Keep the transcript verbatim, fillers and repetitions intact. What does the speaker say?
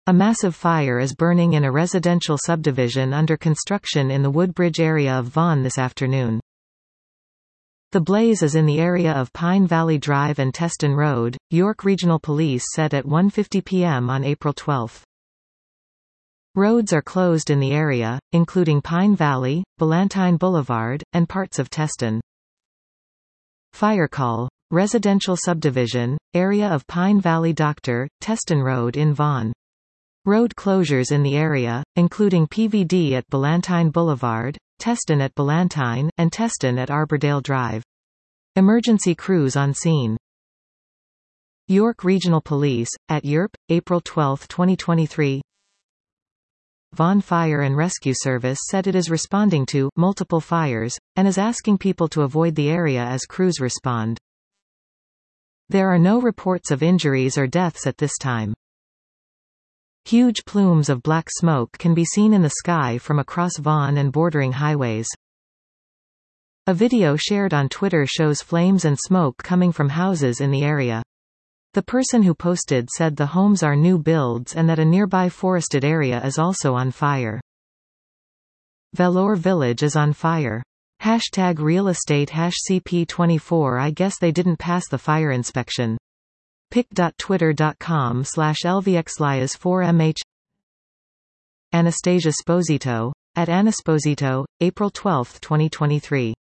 A massive fire is burning in a residential subdivision under construction in the Woodbridge area of Vaughan this afternoon. The blaze is in the area of Pine Valley Drive and Teston Road, York Regional Police said at one fifty p m on April twelfth. Roads are closed in the area, including Pine Valley, Ballantine Boulevard, and parts of Teston. Fire call. Residential subdivision, area of Pine Valley Doctor, Teston Road in Vaughan. Road closures in the area, including P V D at Ballantine Boulevard, Teston at Ballantine, and Teston at Arbordale Drive. Emergency crews on scene. York Regional Police, at Yerp, April twelfth twenty twenty-three. Vaughan Fire and Rescue Service said it is responding to multiple fires, and is asking people to avoid the area as crews respond. There are no reports of injuries or deaths at this time. Huge plumes of black smoke can be seen in the sky from across Vaughan and bordering highways. A video shared on Twitter shows flames and smoke coming from houses in the area. The person who posted said the homes are new builds and that a nearby forested area is also on fire. Vellore Village is on fire. Hashtag real estate hash C P twenty-four I guess they didn't pass the fire inspection. pic dot twitter dot com slash L V X L I A S four M H. Anastasia Sposito, at Anasposito, April twelfth twenty twenty-three.